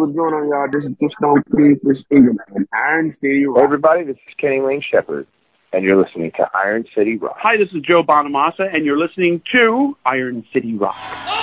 what's going on, y'all? This is just Stone Kingfish Ingram and Iron City Rock. Hey, everybody, this is Kenny Wayne Shepherd, and you're listening to Iron City Rock. Hi, this is Joe Bonamassa, and you're listening to Iron City Rock.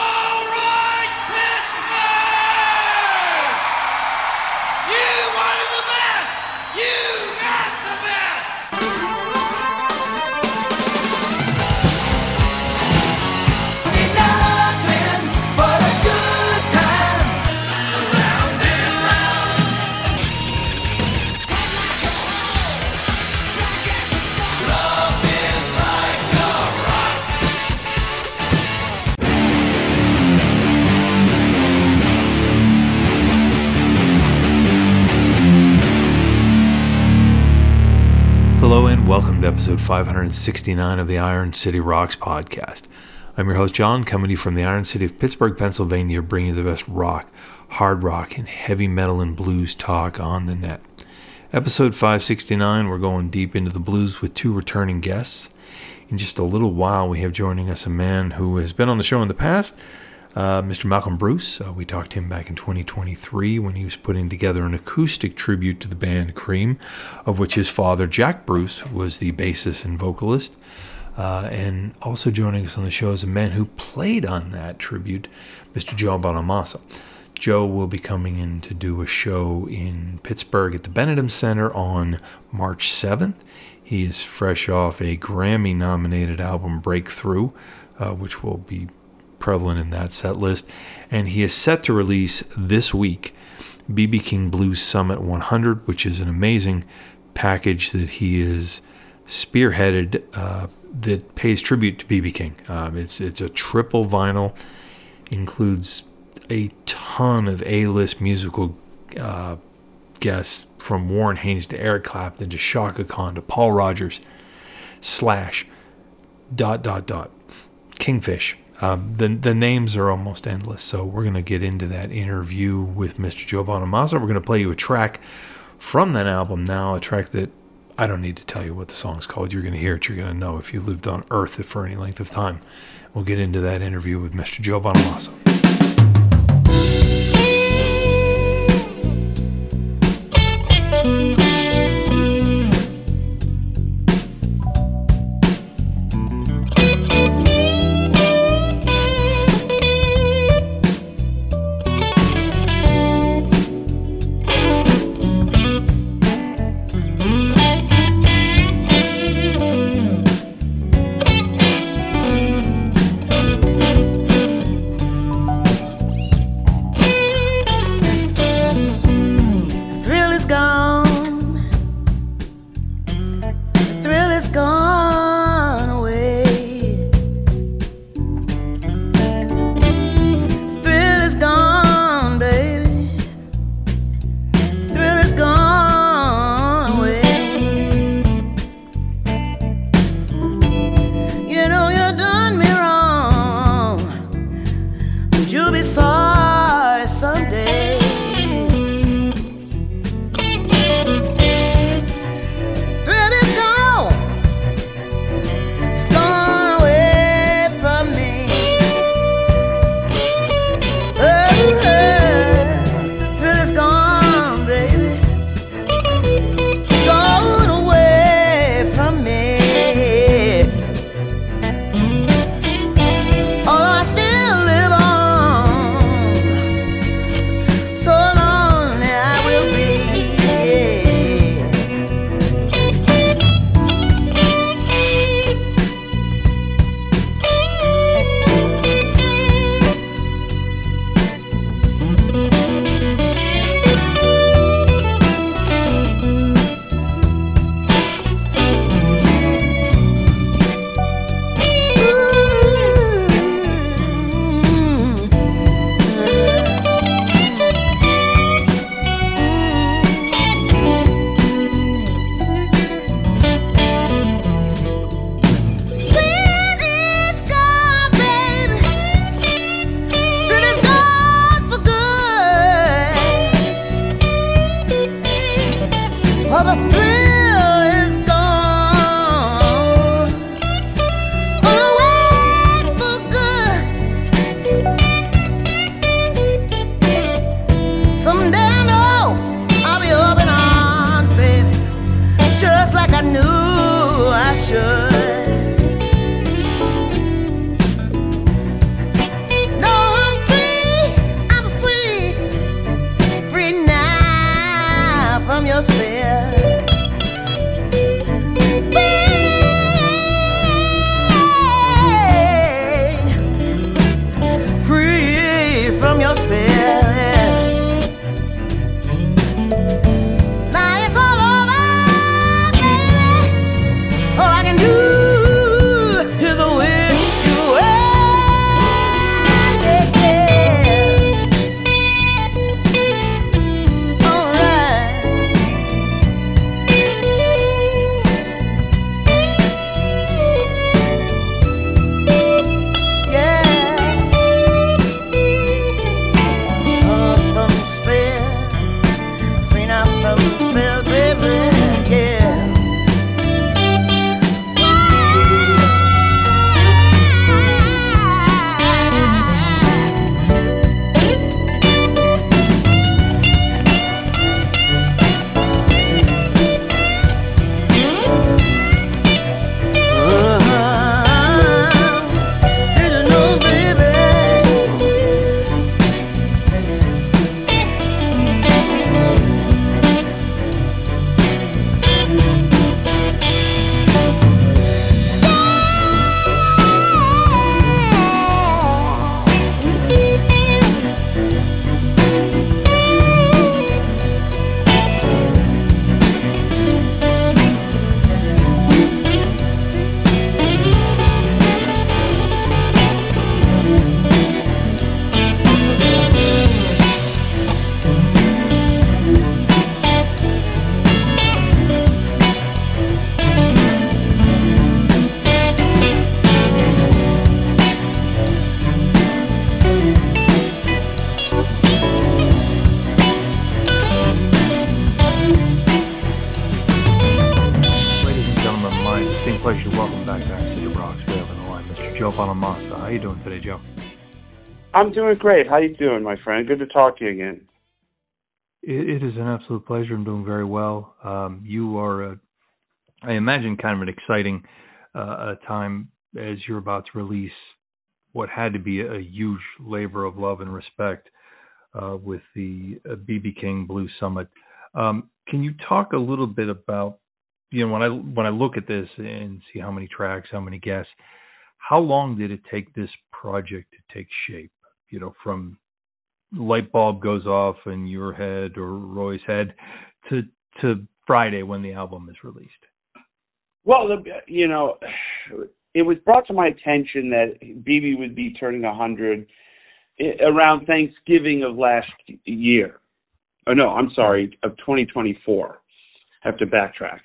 Hello and welcome to episode 569 of the Iron City Rocks podcast. I'm your host John, coming to you from the Iron City of Pittsburgh, Pennsylvania, bringing you the best rock, hard rock, and heavy metal and blues talk on the net. Episode 569, we're going deep into the blues with two returning guests. In just a little while, we have joining us a man who has been on the show in the past, Mr. Malcolm Bruce. We talked to him back in 2023 when he was putting together an acoustic tribute to the band Cream, of which his father, Jack Bruce, was the bassist and vocalist. And also joining us on the show is a man who played on that tribute, Mr. Joe Bonamassa. Joe will be coming in to do a show in Pittsburgh at the Benedum Center on March 7th. He is fresh off a Grammy-nominated album, Breakthrough, which will be prevalent in that set list, and he is set to release this week B.B. King Blues Summit 100, which is an amazing package that he is spearheaded that pays tribute to B.B. King. It's a triple vinyl, includes a ton of A-list musical guests from Warren Haynes to Eric Clapton to Chaka Khan to Paul Rogers / Kingfish. The names are almost endless, so we're going to get into that interview with Mr. Joe Bonamassa. We're going to play you a track from that album now, a track that I don't need to tell you what the song's called. You're going to hear it. You're going to know if you've lived on Earth for any length of time. We'll get into that interview with Mr. Joe Bonamassa. should. No, I'm free now from your spell. Free from your spell. Pleasure. Welcome back to Iron City Rocks. We have on the line Mr. Joe Bonamassa. How you doing today, Joe? I'm doing great. How you doing, my friend? Good to talk to you again. It is an absolute pleasure. I'm doing very well. You are, I imagine, kind of an exciting time as you're about to release what had to be a huge labor of love and respect with the B.B. King Blues Summit. Can you talk a little bit about, you know, when I look at this and see how many tracks, how many guests, how long did it take this project to take shape? You know, from light bulb goes off in your head or Roy's head to Friday when the album is released. Well, you know, it was brought to my attention that BB would be turning 100 around Thanksgiving of last year. Oh no, I'm sorry, of 2024. I have to backtrack.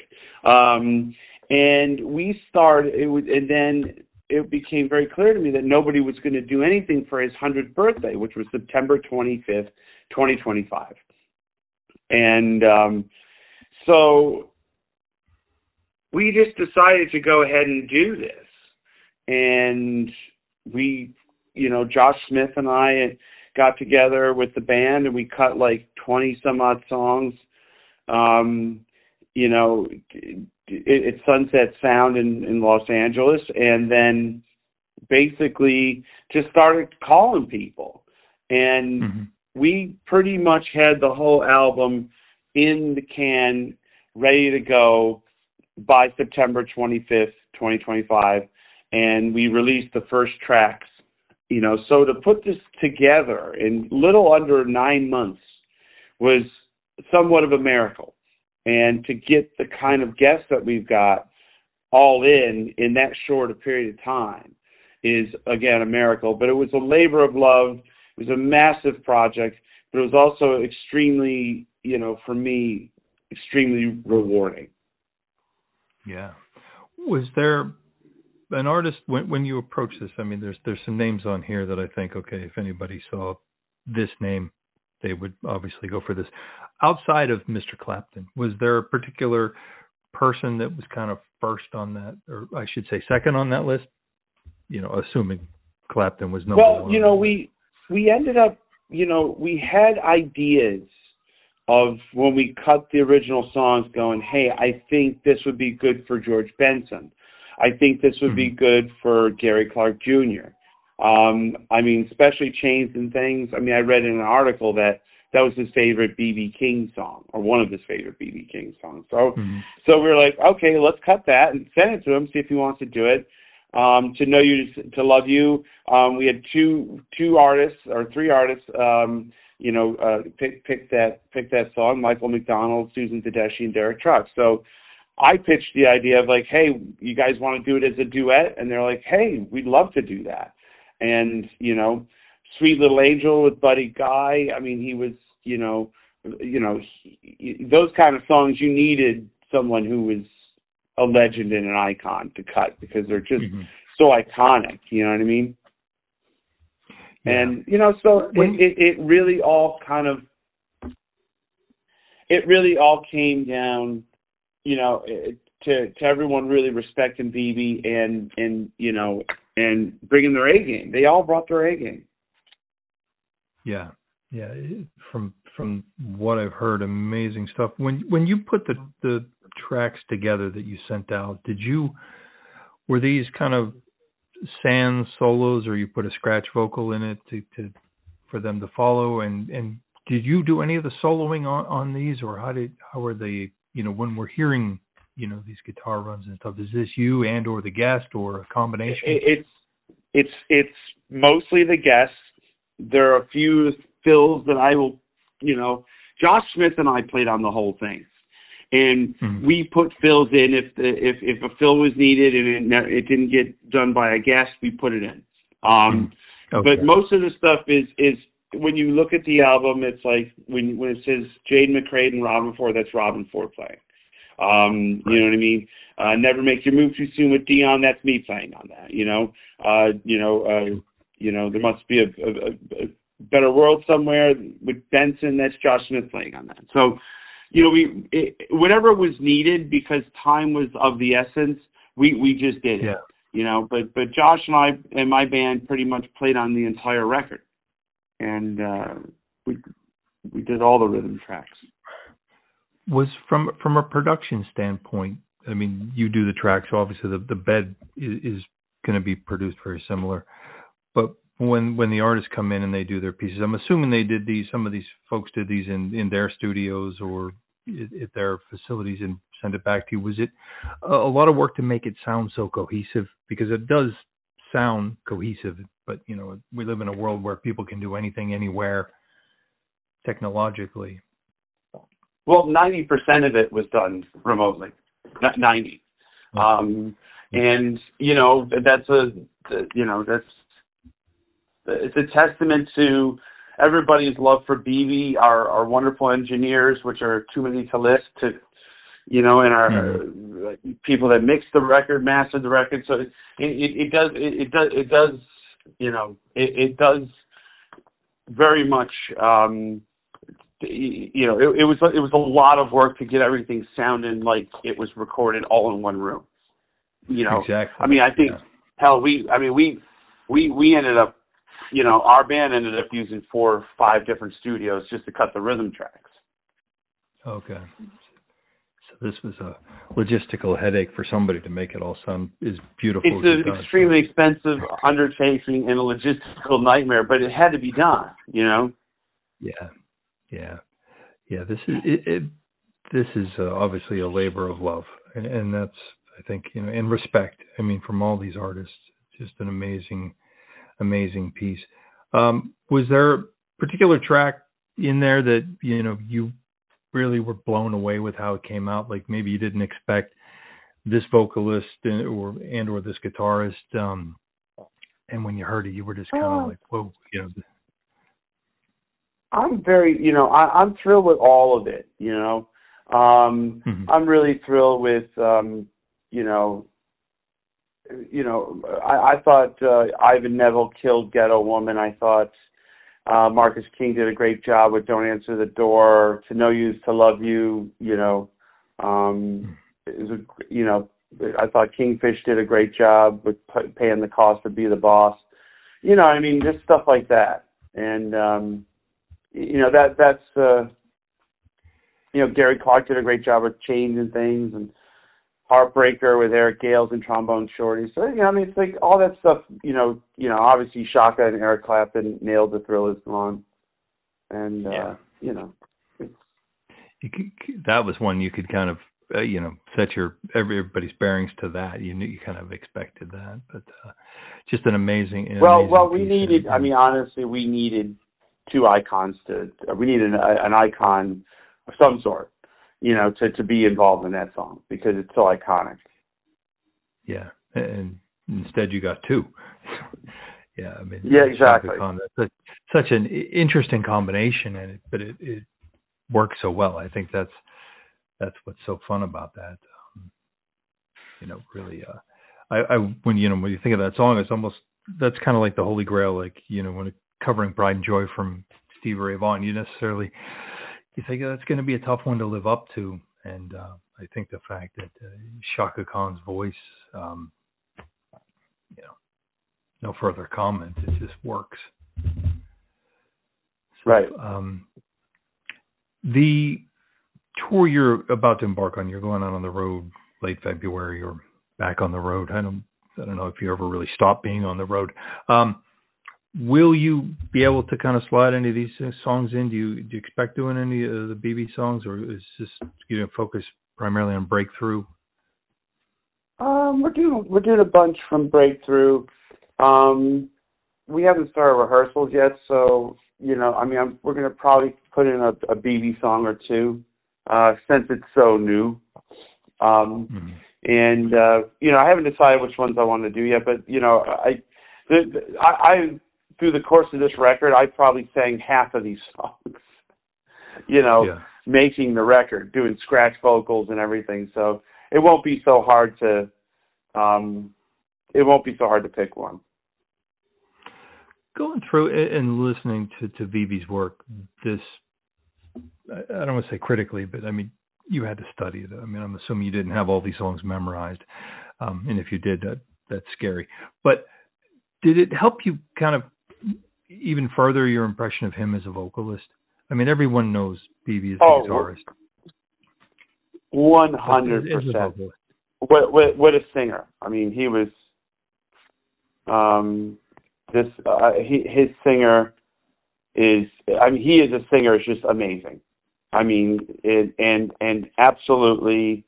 And we started, and then it became very clear to me that nobody was going to do anything for his 100th birthday, which was September 25th, 2025. And so we just decided to go ahead and do this. And we, you know, Josh Smith and I got together with the band and we cut like 20 some odd songs. You know, it's Sunset Sound in Los Angeles, and then basically just started calling people. And we pretty much had the whole album in the can, ready to go by September 25th, 2025. And we released the first tracks, you know. So to put this together in little under 9 months was somewhat of a miracle. And to get the kind of guests that we've got all in that short a period of time is, again, a miracle. But it was a labor of love. It was a massive project, but it was also extremely, you know, for me, extremely rewarding. Yeah. Was there an artist, when you approach this, I mean, there's some names on here that I think, okay, if anybody saw this name, they would obviously go for this. Outside of Mr. Clapton, was there a particular person that was kind of first on that, or I should say second on that list? You know, assuming Clapton was number one. Well, you know, we ended up, you know, we had ideas of when we cut the original songs going, hey, I think this would be good for George Benson. I think this would be good for Gary Clark Jr. I mean, especially Chains and Things. I mean, I read in an article that was his favorite B.B. King song, or one of his favorite B.B. King songs. So we were like, okay, let's cut that and send it to him, see if he wants to do it. To Know You, To Love You. We had two artists or three artists, pick that song: Michael McDonald, Susan Tedeschi, and Derek Truck. So I pitched the idea of like, hey, you guys want to do it as a duet? And they're like, hey, we'd love to do that. And Sweet Little Angel with Buddy Guy. I mean, he was, those kind of songs. You needed someone who was a legend and an icon to cut, because they're just so iconic, you know what I mean? Yeah. And, so it really all came down, to everyone really respecting BB and bringing their A game. They all brought their A game. Yeah. Yeah. From what I've heard, amazing stuff. When you put the tracks together that you sent out, were these kind of sans solos, or you put a scratch vocal in it to for them to follow? And did you do any of the soloing on these, or how were they? When we're hearing these guitar runs and stuff, is this you and or the guest, or a combination? It's mostly the guest. There are a few fills that I will, Josh Smith and I played on the whole thing. And we put fills in if a fill was needed and it didn't get done by a guest, we put it in. Okay. But most of the stuff is when you look at the album, it's like when it says Jade McCrae and Robin Ford, that's Robin Ford playing. You know what I mean? Never Make Your Move Too Soon with Dion, that's me playing on that. There must be a better world somewhere with Benson, that's Josh Smith playing on that. So. Whatever was needed, because time was of the essence, we just did it. Yeah. But Josh and I and my band pretty much played on the entire record, and we did all the rhythm tracks. Was from a production standpoint, I mean, you do the tracks, so obviously the bed is going to be produced very similar, but when the artists come in and they do their pieces, I'm assuming they did these. Some of these folks did these in their studios or at their facilities and send it back to you. Was it a lot of work to make it sound so cohesive? Because it does sound cohesive, but we live in a world where people can do anything, anywhere, technologically. Well, 90% of it was done remotely. 90. And it's a testament to everybody's love for BB, our wonderful engineers, which are too many to list, and our people that mixed the record, mastered the record. So it does very much. It was a lot of work to get everything sounding like it was recorded all in one room. Exactly. I mean, I think hell, we ended up. Our band ended up using 4 or 5 different studios just to cut the rhythm tracks. Okay. So this was a logistical headache for somebody to make it all sound as beautiful as it does. It's an extremely expensive undertaking and a logistical nightmare, but it had to be done, Yeah. This is obviously a labor of love, and that's, I think, and respect. I mean, from all these artists, just an amazing piece. Was there a particular track in there that you really were blown away with how it came out? Like maybe you didn't expect this vocalist or this guitarist, and when you heard it, you were just kind of like, whoa, I'm very, I'm thrilled with all of it. I'm really thrilled with, I thought Ivan Neville killed Ghetto Woman. I thought Marcus King did a great job with Don't Answer the Door. To Know You, To Love You. I thought Kingfish did a great job with paying the cost to be the boss. Just stuff like that. And that's Gary Clark did a great job with Chains and Things, and Heartbreaker with Eric Gales and Trombone Shorty. So, I mean, it's like all that stuff, obviously Shaka and Eric Clapton nailed the Thrill Is Gone. And, that was one you could kind of, set everybody's bearings to that. You knew, you kind of expected that, but just an amazing. We needed. I mean, honestly, we needed two icons we needed an icon of some sort, to be involved in that song because it's so iconic. Yeah, and instead you got two. Yeah, I mean. Yeah, exactly. That's such an interesting combination, but it works so well. I think that's what's so fun about that. Really, when you think of that song, it's almost, that's kind of like the Holy Grail, like, when covering Pride and Joy from Stevie Ray Vaughan, you think that's going to be a tough one to live up to. And I think the fact that Shaka Khan's voice, no further comment, it just works. Right. The tour you're about to embark on, you're going out on the road late February or back on the road. I don't know if you ever really stop being on the road. Will you be able to kind of slide any of these songs in? Do you expect doing any of the BB songs, or is this focus primarily on Breakthrough? We're doing a bunch from Breakthrough. We haven't started rehearsals yet, so we're going to probably put in a BB song or two, since it's so new. And I haven't decided which ones I want to do yet, but I through the course of this record, I probably sang half of these songs. Making the record, doing scratch vocals and everything. So it won't be so hard to pick one. Going through and listening to Vivi's work, this, I don't want to say critically, but I mean, you had to study it. I mean, I'm assuming you didn't have all these songs memorized. And if you did, that's scary. But did it help you kind of even further your impression of him as a vocalist? I mean, everyone knows BB as a guitarist. 100%. What a singer. I mean, he was, his singer is, he is a singer, is just amazing. I mean, and absolutely,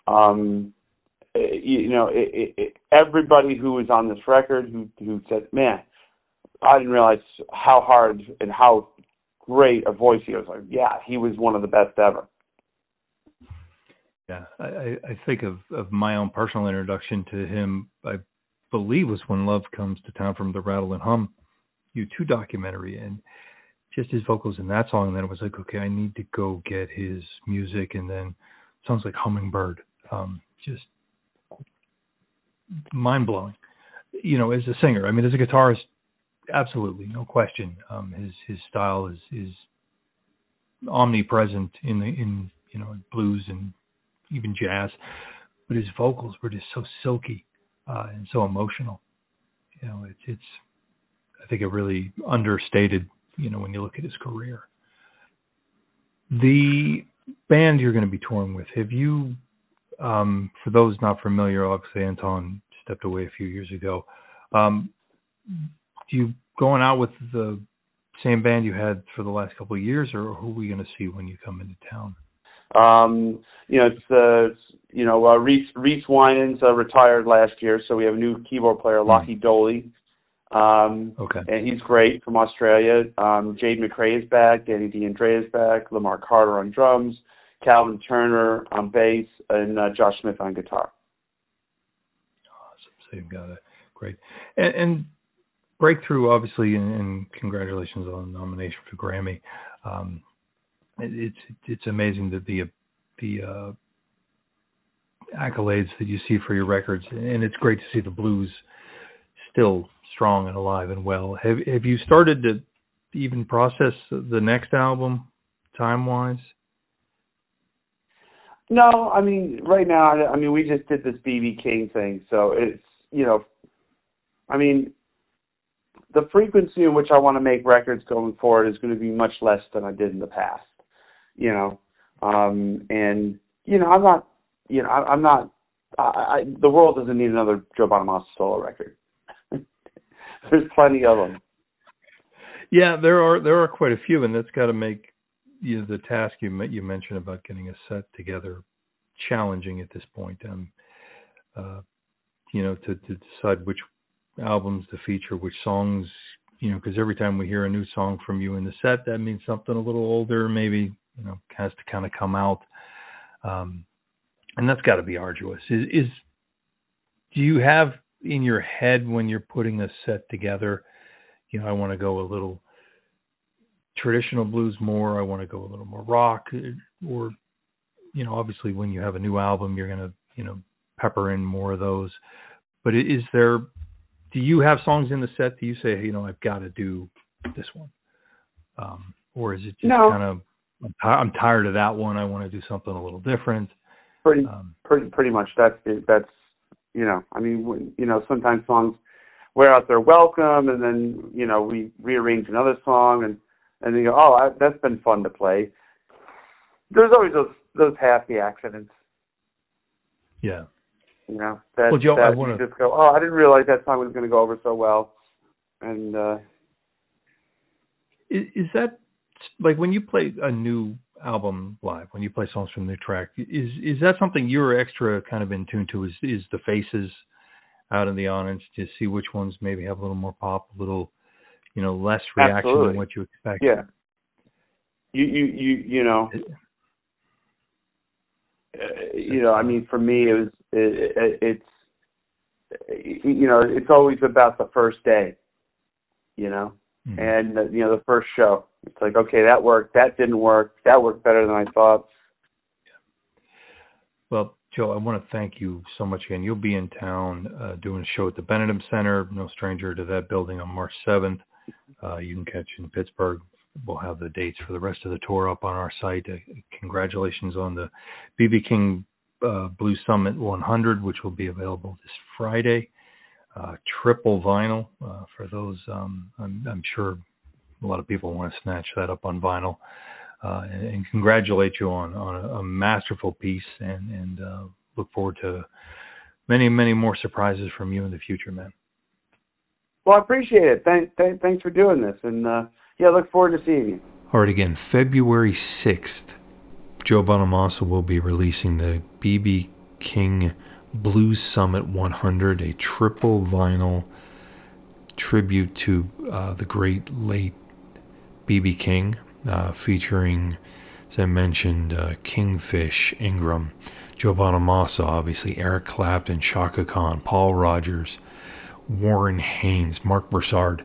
everybody who was on this record who said, man, I didn't realize how hard and how great a voice he was. Like, yeah, he was one of the best ever. Yeah, I think of my own personal introduction to him, I believe was when Love Comes to Town from the Rattle and Hum U2 documentary, and just his vocals in that song. And then it was like, okay, I need to go get his music. And then songs like Hummingbird, just mind blowing. As a singer, I mean, as a guitarist, absolutely, no question. His style is omnipresent in blues and even jazz, but his vocals were just so silky and so emotional. It's I think it really understated, when you look at his career. The band you're going to be touring with, have you, for those not familiar, obviously Anton stepped away a few years ago. Do you going out with the same band you had for the last couple of years, or who are we going to see when you come into town? Reese Winans retired last year, so we have a new keyboard player, Lockie Doley. Okay. And he's great, from Australia. Jade McRae is back, Danny D'Andrea is back, Lamar Carter on drums, Calvin Turner on bass, and Josh Smith on guitar. Awesome. So you've got it. Great. And Breakthrough, obviously, and congratulations on the nomination for Grammy. It's amazing that the accolades that you see for your records, and it's great to see the blues still strong and alive and well. Have you started to even process the next album time-wise? No, I mean, right now, we just did this B.B. King thing, so it's, the frequency in which I want to make records going forward is going to be much less than I did in the past, I'm not the world doesn't need another Joe Bonamassa solo record. There's plenty of them. Yeah, there are quite a few, and that's got to make the task you mentioned about getting a set together challenging at this point. To decide which albums to feature, which songs, because every time we hear a new song from you in the set, that means something a little older, maybe, has to kind of come out. And that's got to be arduous. Do you have in your head when you're putting a set together, I want to go a little traditional blues more, I want to go a little more rock, or, obviously when you have a new album, you're going to, pepper in more of those. But do you have songs in the set? Do you say, hey, I've got to do this one? Or is it just kind of, I'm tired of that one, I want to do something a little different? Pretty much. That's sometimes songs wear out their welcome, and then, we rearrange another song, and then you go, that's been fun to play. There's always those happy accidents. Yeah. Well, Joe, you just go, I didn't realize that song was going to go over so well. And is that, like, when you play a new album live, when you play songs from the new track, is that something you're extra kind of in tune to, is the faces out in the audience, to see which ones maybe have a little more pop, a little, less reaction Absolutely. than what you expect? Yeah. For me, it's always about the first day, Mm-hmm. and, the first show. It's like, okay, that worked, that didn't work, that worked better than I thought. Well, Joe, I want to thank you so much again. You'll be in town doing a show at the Benedum Center, no stranger to that building, on March 7th. You can catch in Pittsburgh. We'll have the dates for the rest of the tour up on our site. Congratulations on the B.B. King Blues Summit 100, which will be available this Friday. Triple vinyl for those. I'm sure a lot of people want to snatch that up on vinyl. And congratulate you on a masterful piece, and look forward to many, many more surprises from you in the future, man. Well, I appreciate it. Thanks for doing this, and look forward to seeing you. All right, again, February 6th, Joe Bonamassa will be releasing the B.B. King Blues Summit 100, a triple vinyl tribute to the great late B.B. King, featuring, as I mentioned, Kingfish, Ingram, Joe Bonamassa, obviously, Eric Clapton, Chaka Khan, Paul Rogers, Warren Haynes, Mark Broussard,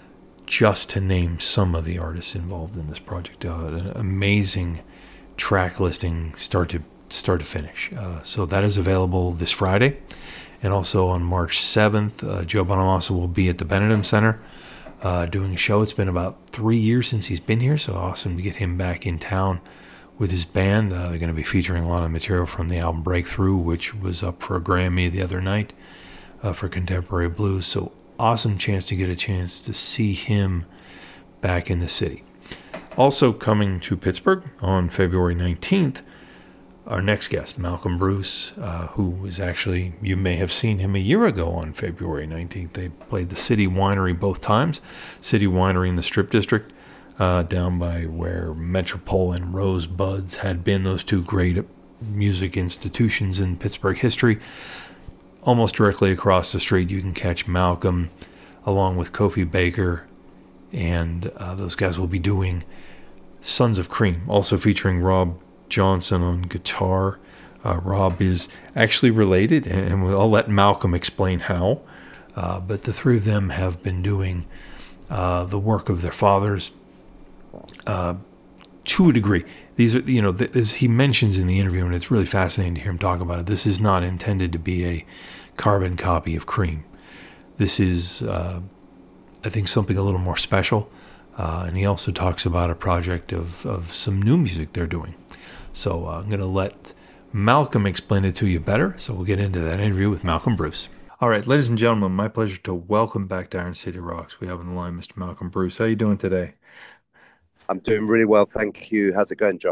just to name some of the artists involved in this project. An amazing track listing start to finish. So that is available this Friday. And also on March 7th, Joe Bonamassa will be at the Benedum Center doing a show. It's been about 3 years since he's been here, so awesome to get him back in town with his band. They're going to be featuring a lot of material from the album Breakthrough, which was up for a Grammy the other night for contemporary blues. So awesome chance to see him back in the city. Also coming to Pittsburgh on February 19th, our next guest, Malcolm Bruce, who is actually, you may have seen him a year ago on February 19th. They played the City Winery both times. City Winery in the Strip District, down by where Metropole and Rosebuds had been, those two great music institutions in Pittsburgh history. Almost directly across the street, you can catch Malcolm along with Kofi Baker, and those guys will be doing Sons of Cream, also featuring Rob Johnson on guitar. Rob is actually related, and I'll let Malcolm explain how, but the three of them have been doing the work of their fathers to a degree. These are, as he mentions in the interview, and it's really fascinating to hear him talk about it, this is not intended to be a carbon copy of Cream. This is, I think, something a little more special, and he also talks about a project of some new music they're doing. So I'm going to let Malcolm explain it to you better. So we'll get into that interview with Malcolm Bruce. All right, ladies and gentlemen, my pleasure to welcome back to Iron City Rocks. We have on the line Mr. Malcolm Bruce. How are you doing today? I'm doing really well, thank you. How's it going, John?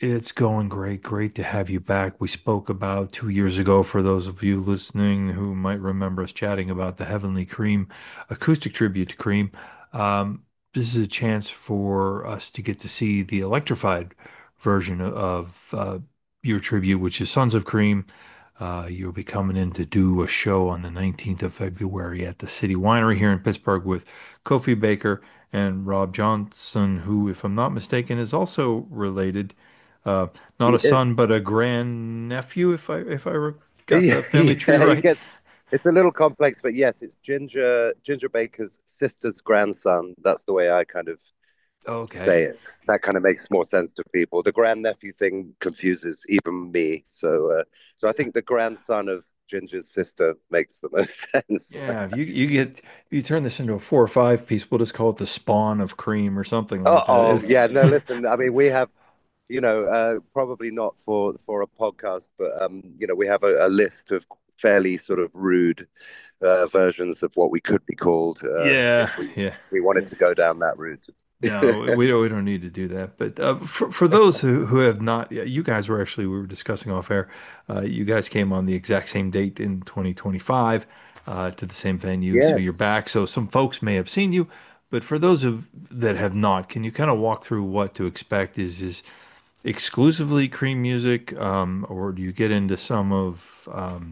It's going great. Great to have you back. We spoke about 2 years ago, for those of you listening who might remember us chatting about the Heavenly Cream acoustic tribute to Cream. Um, this is a chance for us to get to see the electrified version of your tribute, which is Sons of Cream. You'll be coming in to do a show on the 19th of February at the City Winery here in Pittsburgh with Kofi Baker and Rob Johnson, who, if I'm not mistaken, is also related. Uh, Not He a is. son, but a grandnephew, if I got Yeah, the family tree he right. gets. It's a little complex, but yes, it's Ginger Baker's sister's grandson. That's the way I kind of Okay. say it. That kind of makes more sense to people. The grandnephew thing confuses even me. So I think the grandson of Ginger's sister makes the most sense. Yeah, if you turn this into a 4 or 5 piece, we'll just call it the spawn of cream or something Oh, like oh that. yeah, no, listen. I mean, we have, probably not for a podcast, but we have a list of fairly sort of rude versions of what we could be called if Yeah, we yeah. wanted to go down that route. No, we don't need to do that. But for those who have not, yeah, you guys were actually we were discussing off air. You guys came on the exact same date in 2025 to the same venue, so you're Yes. back. So some folks may have seen you, but for those of that have not, can you kind of walk through what to expect? Is exclusively Cream music, or do you get into some of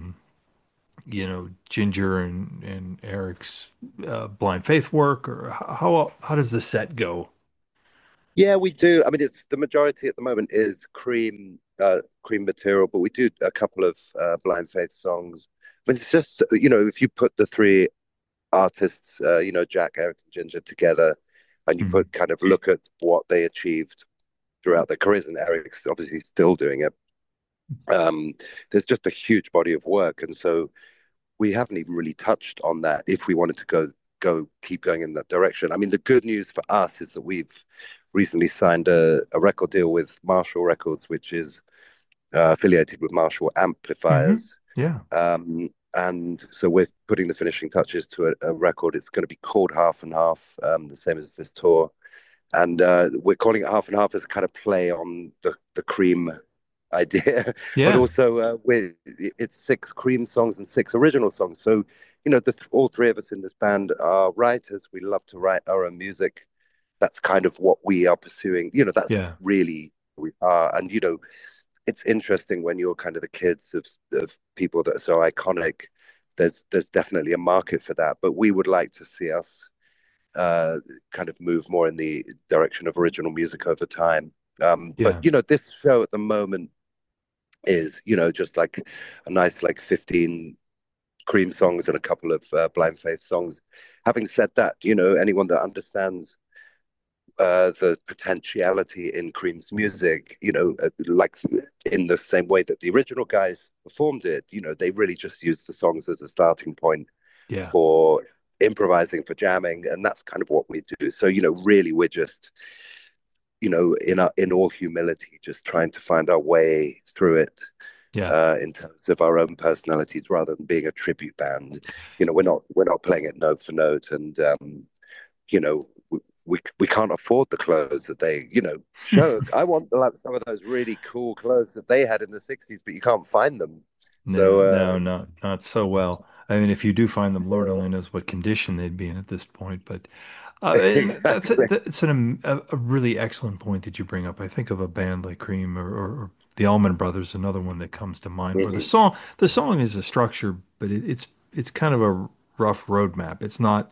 Ginger and Eric's Blind Faith work, or how does the set go? Yeah, we do. I mean, it's the majority at the moment is cream material, but we do a couple of Blind Faith songs. But it's just, if you put the three artists, Jack, Eric, and Ginger together, and you Mhm. put kind of look at what they achieved throughout their careers, and Eric's obviously still doing it. Um, there's just a huge body of work, and so we haven't even really touched on that. If we wanted to keep going in that direction, I mean, the good news for us is that we've recently signed a record deal with Marshall Records, which is affiliated with Marshall Hmm. Amplifiers. Yeah. And so we're putting the finishing touches to a record. It's going to be called Half and Half, the same as this tour. And we're calling it Half and Half as a kind of play on the Cream idea, but Yeah. also it's six Cream songs and six original songs. So, all three of us in this band are writers. We love to write our own music. That's kind of what we are pursuing. That's Yeah. really who we are. And, it's interesting when you're kind of the kids of people that are so iconic. There's definitely a market for that, but we would like to see us kind of move more in the direction of original music over time. But Yeah. this show at the moment is just like a nice like 15 Cream songs and a couple of Blind Faith songs. Having said that, anyone that understands the potentiality in Cream's music, like in the same way that the original guys performed it, they really just used the songs as a starting point Yeah. for improvising, for jamming, and that's kind of what we do. So, really, we're just, in all humility, just trying to find our way through it. Yeah. In terms of our own personalities, rather than being a tribute band, we're not playing it note for note, and you know, we can't afford the clothes that they, show. I want like some of those really cool clothes that they had in the '60s, but you can't find them. No, So, no, not so well. I mean, if you do find them, Lord only knows what condition they'd be in at this point. But and exactly. that's a really excellent point that you bring up. I think of a band like Cream or the Allman Brothers, another one that comes to mind, where the Mhm. song is a structure, but it's kind of a rough roadmap. It's not,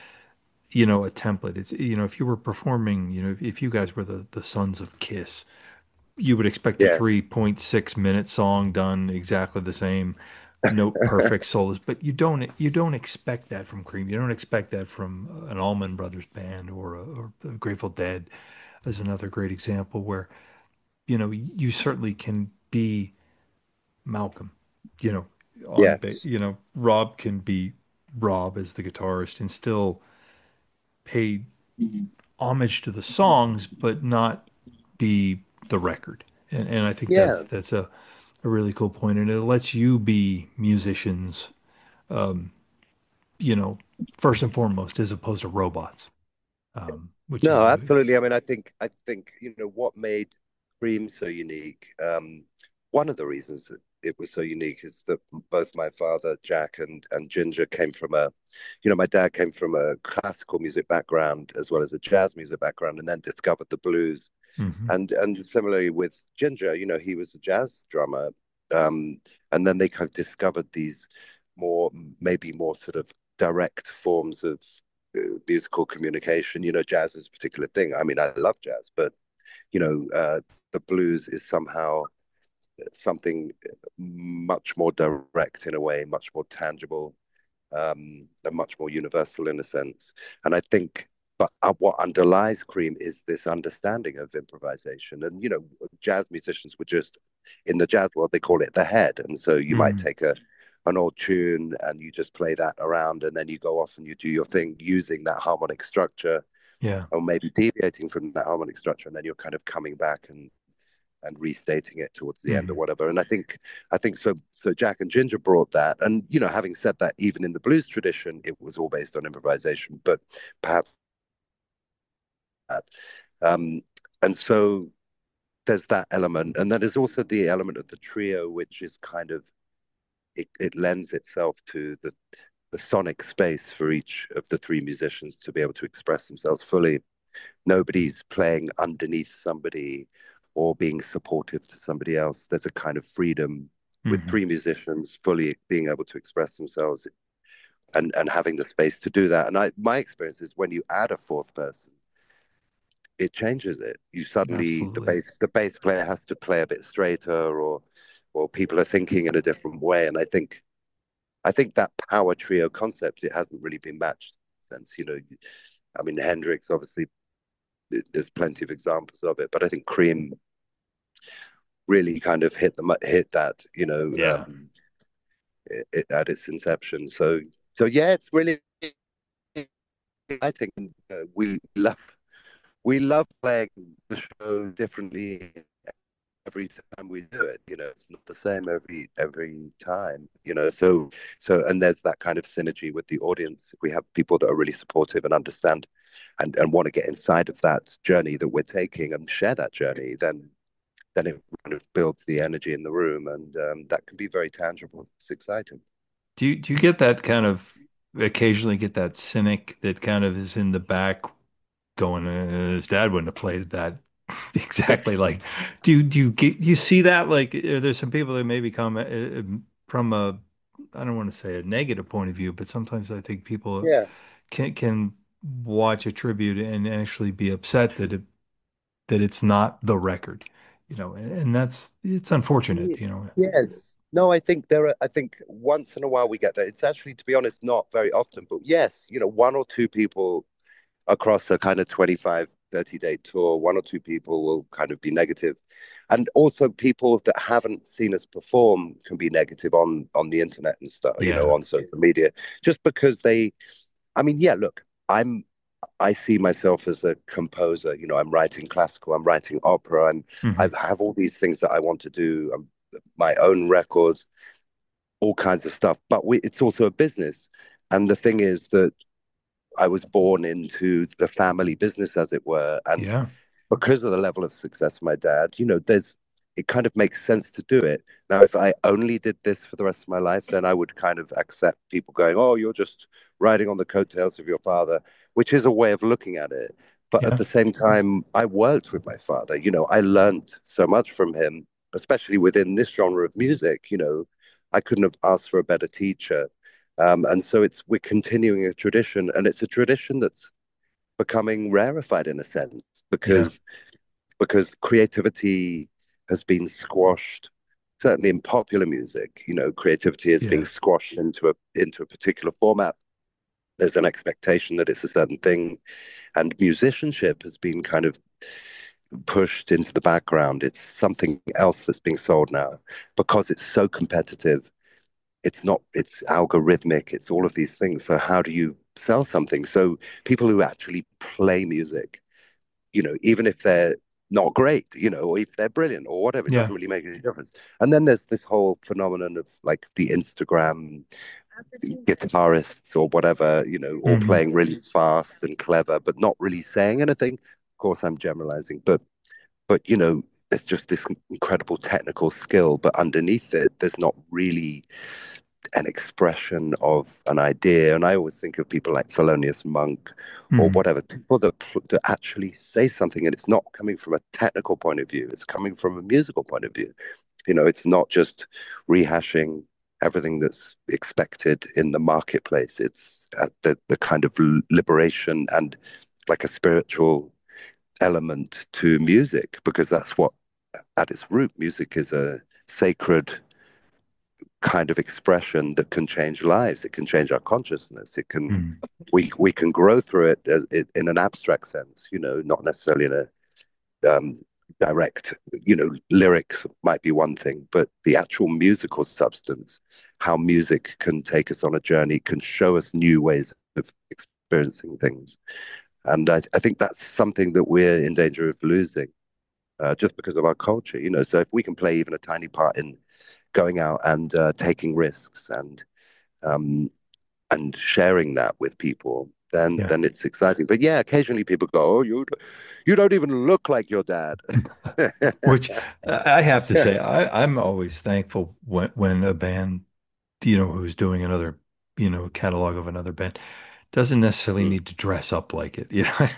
a template. It's, if you were performing, if you guys were the Sons of Kiss, you would expect a Yes. 3.6 minute song done exactly the same, note perfect solos, but you don't expect that from Cream. You don't expect that from an Allman Brothers band or the Grateful Dead as another great example where, you certainly can be Malcolm, you know, Yes. Rob can be Rob as the guitarist and still pay homage to the songs, but not be the record. And I think that's Yeah. that's a really cool point, and it lets you be musicians, um, you know, first and foremost, as opposed to robots, which is No, absolutely. I mean, I think what made Cream so unique? One of the reasons that it was so unique is that both my father, Jack, and Ginger came from my dad came from a classical music background as well as a jazz music background, and then discovered the blues. Mm-hmm. And similarly with Ginger, he was a jazz drummer, and then they kind of discovered these maybe more sort of direct forms of musical communication. Jazz is a particular thing. I mean, I love jazz, but the blues is somehow something much more direct in a way, much more tangible, and much more universal in a sense. And I think, but what underlies Cream is this understanding of improvisation. And jazz musicians were just, in the jazz world, they call it the head. And so you might take an old tune and you just play that around, and then you go off and you do your thing using that harmonic structure, or maybe deviating from that harmonic structure, and then you're kind of coming back and restating it towards the end or whatever. And I think so Jack and Ginger brought that. And having said that, even in the blues tradition, it was all based on improvisation, but perhaps that. And so there's that element, and then there's also the element of the trio, which is kind of it lends itself to the sonic space for each of the three musicians to be able to express themselves fully. Nobody's playing underneath somebody or being supportive to somebody else. There's a kind of freedom with three musicians fully being able to express themselves and having the space to do that. And my experience is when you add a fourth person, it changes it. You suddenly, the bass player has to play a bit straighter, or people are thinking in a different way. And I think that power trio concept, it hasn't really been matched since, I mean, Hendrix, obviously, there's plenty of examples of it, but I think Cream really kind of hit that, at its inception. So yeah, it's really, I think we love playing the show differently every time we do it. It's not the same every time. So and there's that kind of synergy with the audience. If we have people that are really supportive and understand and want to get inside of that journey that we're taking and share that journey, then it kind of builds the energy in the room, and that can be very tangible. It's exciting. Do you get that kind of occasionally get that cynic that kind of is in the back going, his dad wouldn't have played that exactly like, do you see that? Like, there's some people that maybe come from I don't want to say a negative point of view, but sometimes I think people can watch a tribute and actually be upset that it's not the record, and it's unfortunate, Yes. No, I think I think once in a while we get that. It's actually, to be honest, not very often, but yes, one or two people across a kind of 25, 30-day tour, one or two people will kind of be negative. And also people that haven't seen us perform can be negative on the internet and stuff, on social media, just because look, I see myself as a composer. I'm writing classical, I'm writing opera, I have all these things that I want to do, my own records, all kinds of stuff. But it's also a business. And the thing is that I was born into the family business, as it were. And because of the level of success of my dad, it kind of makes sense to do it. Now, if I only did this for the rest of my life, then I would kind of accept people going, oh, you're just riding on the coattails of your father, which is a way of looking at it. But at the same time, I worked with my father. I learned so much from him, especially within this genre of music. I couldn't have asked for a better teacher. And so we're continuing a tradition, and it's a tradition that's becoming rarefied in a sense because creativity has been squashed. Certainly in popular music, creativity is being squashed into a particular format. There's an expectation that it's a certain thing, and musicianship has been kind of pushed into the background. It's something else that's being sold now because it's so competitive. It's algorithmic, it's all of these things. So how do you sell something? So people who actually play music, even if they're not great, or if they're brilliant or whatever, it doesn't really make any difference. And then there's this whole phenomenon of like the Instagram guitarists or whatever, all playing really fast and clever, but not really saying anything. Of course, I'm generalizing, but there's just this incredible technical skill, but underneath it, there's not really an expression of an idea. And I always think of people like Thelonious Monk or Mhm. whatever, people that actually say something, and it's not coming from a technical point of view, it's coming from a musical point of view. It's not just rehashing everything that's expected in the marketplace. It's the kind of liberation and like a spiritual element to music, because that's what, at its root, music is a sacred kind of expression that can change lives. It can change our consciousness. Mhm. We can grow through it in an abstract sense, not necessarily in a direct, lyrics might be one thing, but the actual musical substance, how music can take us on a journey, can show us new ways of experiencing things. And I think that's something that we're in danger of losing, just because of our culture. So if we can play even a tiny part in going out and taking risks um, and sharing that with people, then Yeah. then it's exciting. But yeah, occasionally people go, "Oh, you don't even look like your dad." Which I have to say, I'm always thankful when a band, who's doing another, catalog of another band doesn't necessarily Mm. need to dress up like it.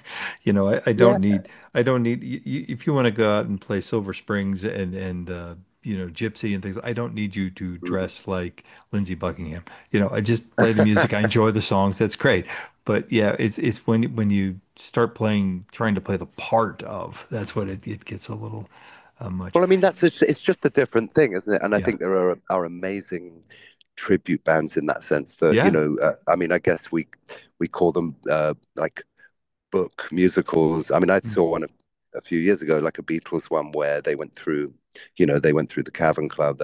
I Yeah. I don't need, if you want to go out and play Silver Springs and Gypsy and things, I don't need you to Mhm. dress like Lindsey Buckingham. I just play the music. I enjoy the songs. That's great. But yeah, it's when you start playing, trying to play the part of, that's what it gets a little much. Well, I mean, it's just a different thing, isn't it? And I Yeah. think there are amazing tribute bands in that sense that, Yeah. I mean, I guess we call them like book musicals. I mean, I Mm. saw one a few years ago, like a Beatles one, where they went through the Cavern Club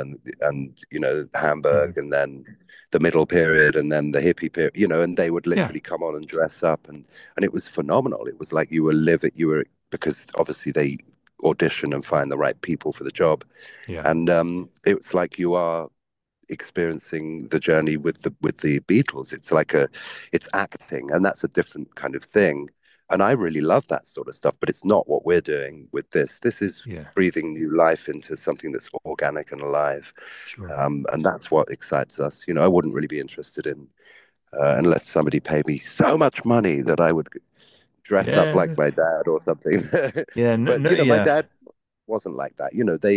and Hamburg, Mhm. and then the middle period, and then the hippie period, and they would Yeah. literally come on and dress up, and it was phenomenal. It was like because obviously they audition and find the right people for the job, Yeah. and it was like you are experiencing the journey with the Beatles. It's acting, and that's a different kind of thing. And I really love that sort of stuff, but it's not what we're doing with this. This is Yeah. breathing new life into something that's organic and alive, Sure. and that's what excites us. I wouldn't really be interested in unless somebody paid me so much money that I would dress up like Yeah. my dad or something. Yeah. No, But no, my yeah. dad wasn't like that.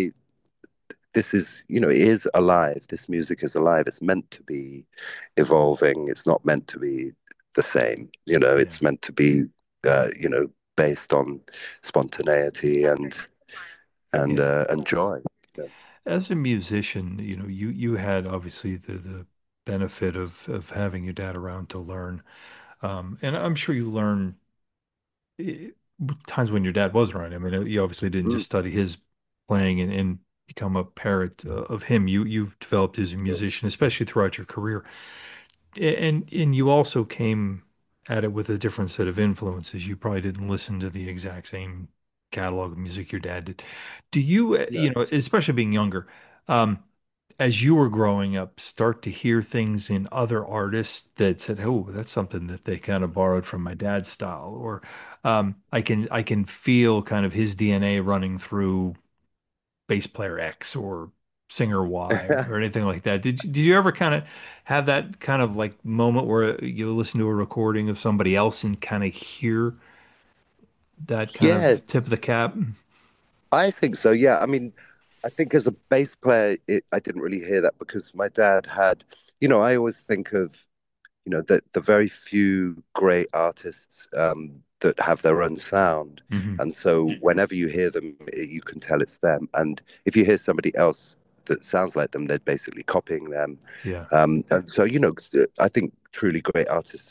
This is, it is alive. This music is alive. It's meant to be evolving. It's not meant to be the same. Yeah. It's meant to be, based on spontaneity Yeah. and joy. Yeah. As a musician, you had obviously the benefit of having your dad around to learn. And I'm sure you learn eh, times when your dad was around. I mean, you obviously didn't Mm, just study his playing and become a parrot of him. You've developed as a yeah. musician, especially throughout your career. And you also came at it with a different set of influences. You probably didn't listen to the exact same catalog of music your dad did. Do you, Yeah. especially being younger, um, as you were growing up, start to hear things in other artists that said, "Oh, that's something that they kind of borrowed from my dad's style," or I can feel kind of his DNA running through bass player X or singer Y or anything like that. Did you ever kind of have that kind of like moment where you listen to a recording of somebody else and kind of hear that kind of tip of the Yes, cap? I think so. Yeah. I mean, I think as a bass player, I didn't really hear that because my dad had, I always think of the very few great artists that have their own sound. Hmm. And so whenever you hear them, you can tell it's them. And if you hear somebody else that sounds like them, they're basically copying them. Yeah. And so, I think truly great artists,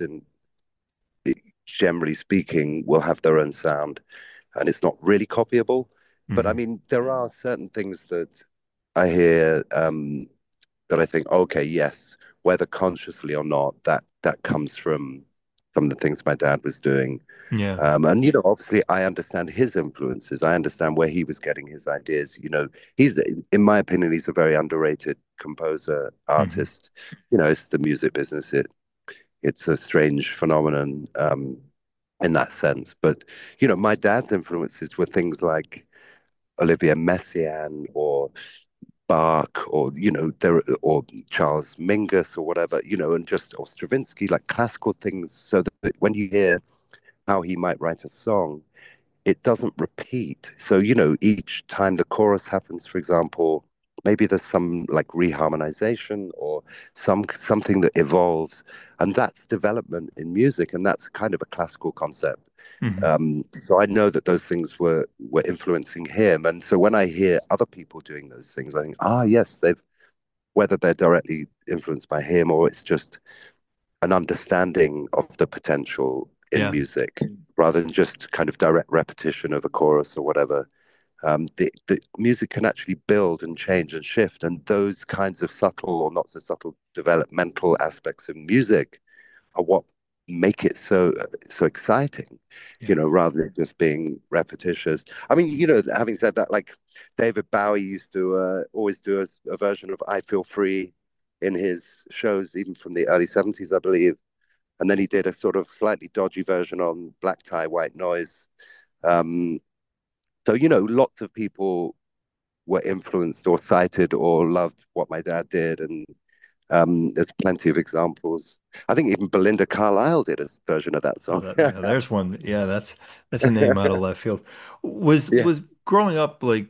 generally speaking, will have their own sound, and it's not really copyable. But I Hmm. mean, there are certain things that I hear that I think, okay, yes, whether consciously or not, that comes from some of the things my dad was doing. Yeah. And obviously, I understand his influences. I understand where he was getting his ideas. He's, in my opinion, he's a very underrated composer, Hmm. artist. It's the music business. It's a strange phenomenon in that sense. But my dad's influences were things like Olivier Messiaen or Bach or or Charles Mingus or whatever, and just or Stravinsky, like classical things, so that when you hear how he might write a song, it doesn't repeat. So, each time the chorus happens, for example, maybe there's some like reharmonization or something that evolves, and that's development in music, and that's kind of a classical concept. Hmm. So I know that those things were influencing him, and so when I hear other people doing those things, I think, yes, they've whether they're directly influenced by him or it's just an understanding of the potential in Yeah. music rather than just kind of direct repetition of a chorus or whatever. The music can actually build and change and shift, and those kinds of subtle or not so subtle developmental aspects of music are what make it so exciting, Yeah. rather than just being repetitious. I mean, having said that, like David Bowie used to always do a version of "I Feel Free" in his shows, even from the early '70s, I believe. And then he did a sort of slightly dodgy version on Black Tie, White Noise. Um, so, lots of people were influenced or cited or loved what my dad did. And there's plenty of examples. I think even Belinda Carlisle did a version of that Oh, song. yeah, there's one. Yeah, that's a name out of left field. Was Yeah. was growing up like,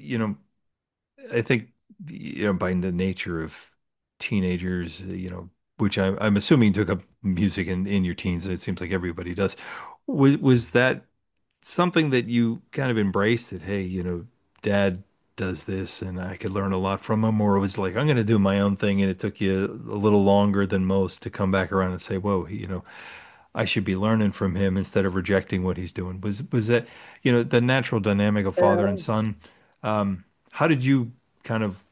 I think, by the nature of teenagers, which I'm assuming took up music in your teens. It seems like everybody does. Was that something that you kind of embraced that, hey, dad does this and I could learn a lot from him, or it was like, I'm going to do my own thing and it took you a little longer than most to come back around and say, whoa, I should be learning from him instead of rejecting what he's doing. Was that, the natural dynamic of father and son? How did you kind of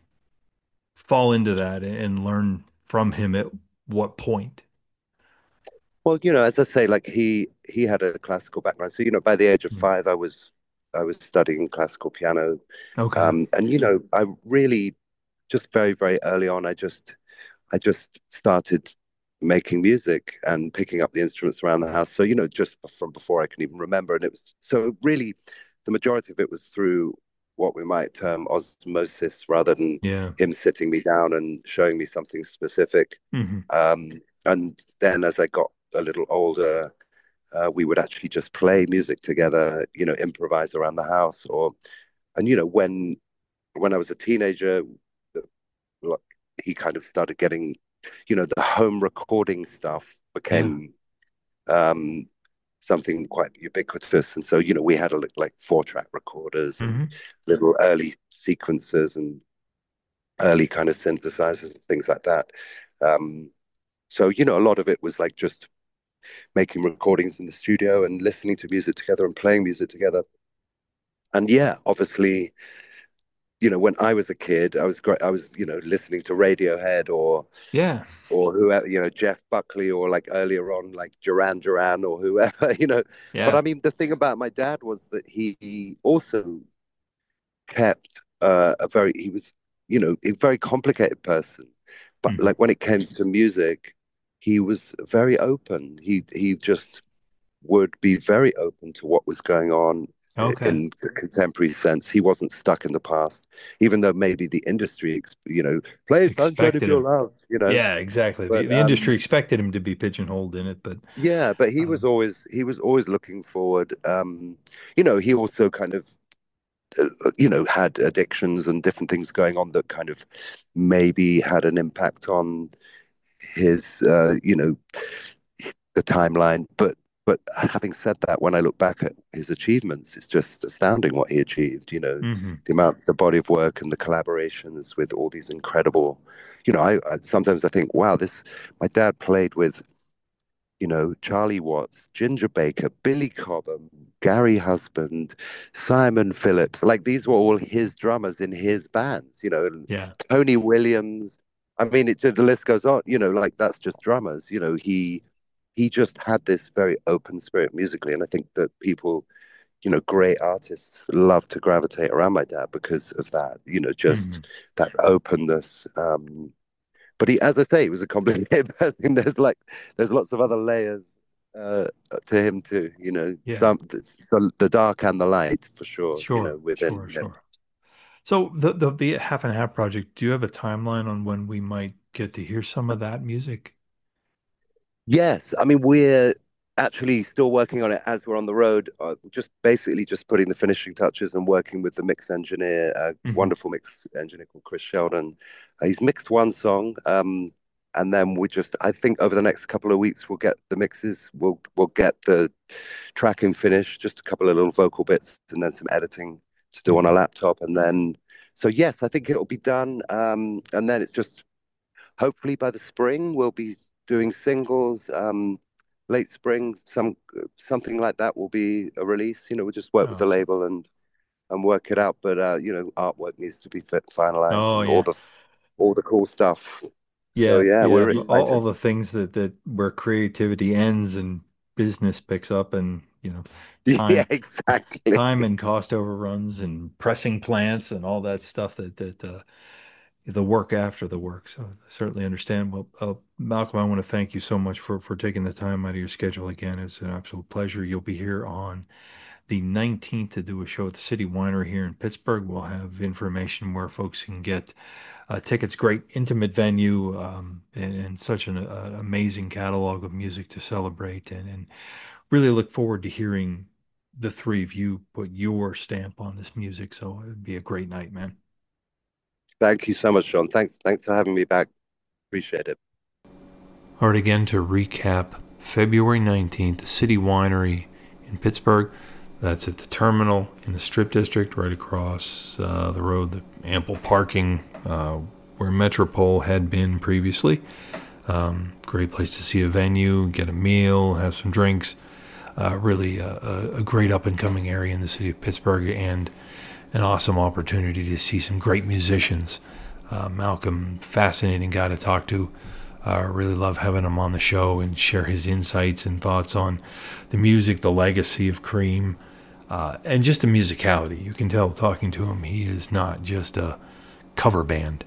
fall into that and learn from him at what point? Well, as I say, like he had a classical background. So, by the age of Yeah. 5, I was studying classical piano. Okay. And I really just very, very early on, I just started making music and picking up the instruments around the house. So, just from before I can even remember. And it was so really the majority of it was through what we might term osmosis rather than Yeah. him sitting me down and showing me something specific. Hmm. And then as I got a little older, we would actually just play music together, improvise around the house. And, when I was a teenager, like, he kind of started getting, the home recording stuff Yeah. became um, something quite ubiquitous. And so, we had like 4-track recorders and Hmm. little early sequencers and early kind of synthesizers and things like that. Um, so, a lot of it was like just making recordings in the studio and listening to music together and playing music together. And yeah, obviously, when I was a kid, I was great. I was, listening to Radiohead Yeah. or whoever, Jeff Buckley or like earlier on, like Duran Duran or whoever, But Yeah. I mean, the thing about my dad was that he also kept he was, a very complicated person. But Hmm. like when it came to music, he was very open. He just would be very open to what was going on Okay. in the contemporary sense. He wasn't stuck in the past, even though maybe the industry, play Sunshine of Expected Your him. Love, Yeah, exactly. The But the industry expected him to be pigeonholed in it, but yeah, but um, he was always looking forward. He also kind of had addictions and different things going on that kind of maybe had an impact on his the timeline. But having said that, when I look back at his achievements, it's just astounding what he achieved. mhm. The body of work and the collaborations with all these incredible. I sometimes I think, wow, my dad played with Charlie Watts, Ginger Baker, Billy Cobham, Gary Husband, Simon Phillips. Like these were all his drummers in his bands, and Yeah. Tony Williams. I mean, the list goes on, like that's just drummers. He just had this very open spirit musically. And I think that people, great artists love to gravitate around my dad because of that, Mhm. just that openness. But as I say, he was a complicated person. There's lots of other layers. to him too. You know, Yeah. the dark and the light for sure. You know, Sure, within sure, him. sure. So the Half and Half project, do you have a timeline on when we might get to hear some of that music? Yes, I mean we're actually still working on it as we're on the road. Just basically just putting the finishing touches and working with the mix engineer, Hmm. wonderful mix engineer called Chris Sheldon. He's mixed one song, and then I think over the next couple of weeks we'll get the mixes. We'll get the tracking finished, just a couple of little vocal bits, and then some editing to do on a laptop, and then. So yes, I think it'll be done, and then it's just hopefully by the spring we'll be doing singles. Late spring, something like that will be a release. You know, we'll just work with the Awesome. label and work it out. But you know, artwork needs to be finalized Oh and yeah. all the cool stuff. So Yeah, yeah, yeah. we're All excited. the things that where creativity ends and business picks up, and Yeah, time exactly. time and cost overruns and pressing plants and all that stuff that the work after the work. So I certainly understand. Well, Malcolm, I want to thank you so much for taking the time out of your schedule again. It's an absolute pleasure. You'll be here on the 19th to do a show at the City Winery here in Pittsburgh. We'll have information where folks can get tickets. Great intimate venue, and such an amazing catalog of music to celebrate, and really look forward to hearing the three of you put your stamp on this music. So it'd be a great night, man. Thank you so much, John. Thanks for having me back. Appreciate it. All right, again, to recap, February 19th, the City Winery in Pittsburgh. That's at the terminal in the Strip District, right across the road, the ample parking where Metropole had been previously. Great place to see a venue, get a meal, have some drinks. Really a great up-and-coming area in the city of Pittsburgh, and an awesome opportunity to see some great musicians. Malcolm, fascinating guy to talk to. Really love having him on the show and share his insights and thoughts on the music, the legacy of Cream, and just the musicality. You can tell talking to him, he is not just a cover band.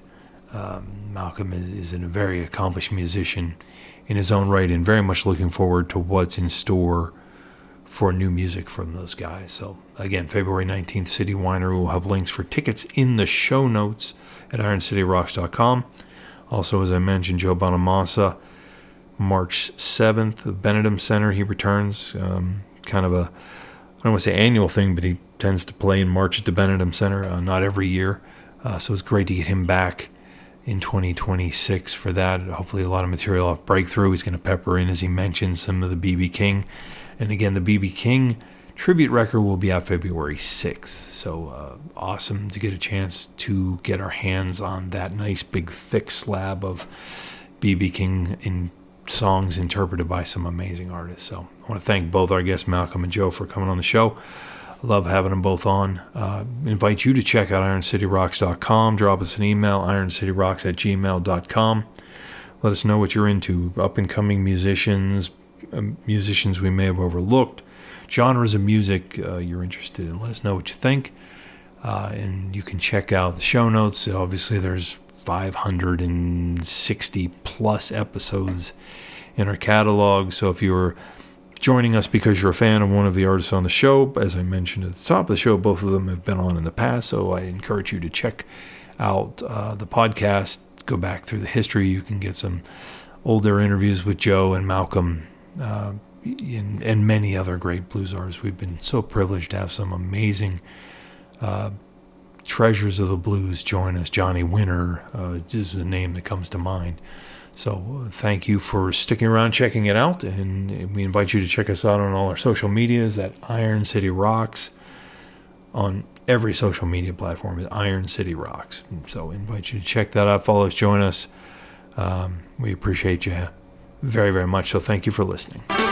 Malcolm is a very accomplished musician in his own right, and very much looking forward to what's in store for new music from those guys. So again, February 19th, City Winery. Will have links for tickets in the show notes at IronCityRocks.com. Also, as I mentioned, Joe Bonamassa, March 7th, the Benedum Center, he returns. Kind of a, I don't want to say annual thing, but he tends to play in March at the Benedum Center, not every year. So it's great to get him back in 2026 for that. Hopefully a lot of material off Breakthrough. He's going to pepper in, as he mentioned, some of the B.B. King. And again, the B.B. King tribute record will be out February 6th. So awesome to get a chance to get our hands on that nice big thick slab of B.B. King in songs interpreted by some amazing artists. So I want to thank both our guests, Malcolm and Joe, for coming on the show. Love having them both on. Invite you to check out IronCityRocks.com. Drop us an email, IronCityRocks@gmail.com. Let us know what you're into. Up-and-coming musicians we may have overlooked, genres of music you're interested in. Let us know what you think. And you can check out the show notes. Obviously, there's 560 plus episodes in our catalog. So if you're joining us because you're a fan of one of the artists on the show, as I mentioned at the top of the show, both of them have been on in the past. So I encourage you to check out the podcast, go back through the history. You can get some older interviews with Joe and Malcolm, and many other great blues artists. We've been so privileged to have some amazing treasures of the blues join us. Johnny Winter is a name that comes to mind. So thank you for sticking around, checking it out, and we invite you to check us out on all our social medias at Iron City Rocks. On every social media platform is Iron City Rocks. So invite you to check that out. Follow us, join us. We appreciate you very, very much. So thank you for listening.